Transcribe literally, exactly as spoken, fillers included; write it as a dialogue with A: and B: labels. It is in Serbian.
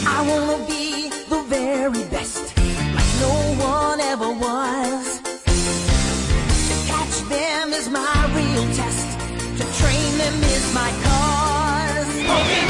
A: I wanna be the very best, like no one ever was. To catch them is my real test, to train them is my cause. Smoking